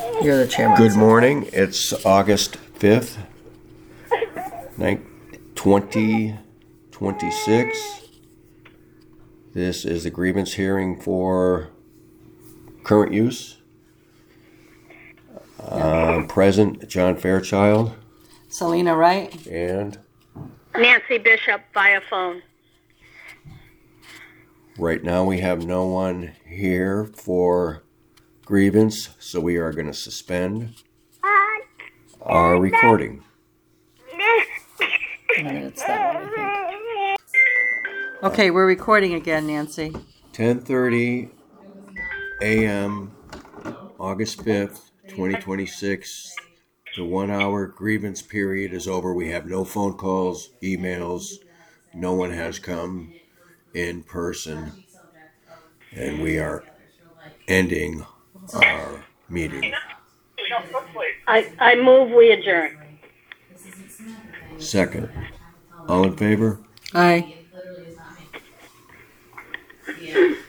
You're the chairman. Good morning. It's August 5th, 2026. This is the grievance hearing for current use. Present, John Fairchild. Selena Wright. And Nancy Bishop via phone. right now we have no one here for grievance, so we are going to suspend our recording. It's that one, I think. Okay, we're recording again, Nancy. 10:30 a.m. August 5th, 2026. The 1 hour grievance period is over. We have no phone calls, emails. No one has come in person. And we are ending our meeting. I move we adjourn. Second. All in favor? Aye.